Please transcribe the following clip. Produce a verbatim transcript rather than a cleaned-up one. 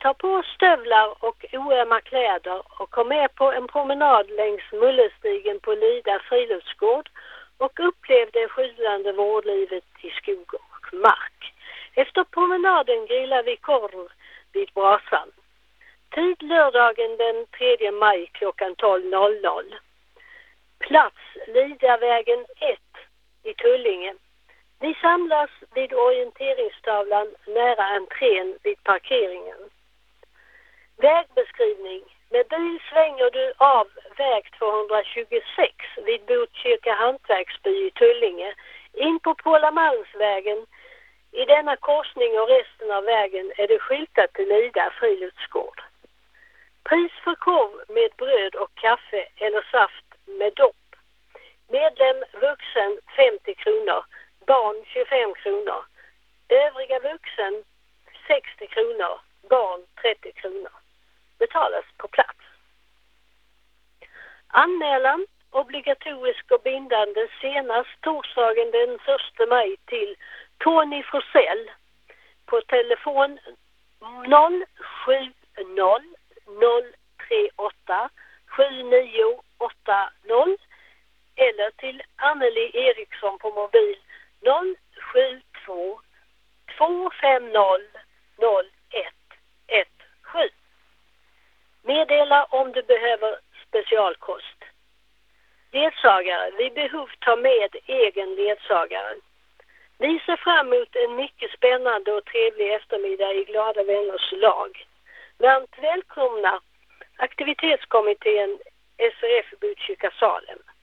Ta på stövlar och oömma kläder och kom med på en promenad längs Mullestigen på Lida friluftsgård och upplev det sjudande vårdlivet i skog och mark. Efter promenaden grillar vi korv vid brasan. Tid lördagen den tredje maj klockan tolv. Plats Lidavägen ett i Tullinge. Vi samlas vid orienteringstavlan nära entrén vid parkeringen. Vägbeskrivning. Med bil svänger du av väg tvåhundratjugosex vid Botkyrka hantverksby i Tullinge in på Pålamalmsvägen. I denna korsning och resten av vägen är det skyltat till Lida friluftsgård. Pris för korv med bröd och kaffe eller saft med dopp. Medlem vuxen femtio kronor, barn tjugofem kronor. Övriga vuxen sextio kronor, barn trettio kronor. Betalas på plats. Anmälan obligatorisk och bindande senast torsdagen den första maj till Tony Forsell på telefon noll sju noll noll tre åtta sju nio åtta noll eller till Anneli Eriksson på mobil noll sju två två fem noll noll ett ett sju. Meddela om du behöver specialkost. Ledsagare. Vid behov ta med egen ledsagare. Vi ser fram emot en mycket spännande och trevlig eftermiddag i Glada vänners lag. Varmt välkomna aktivitetskommittén S R F Botkyrka Salem.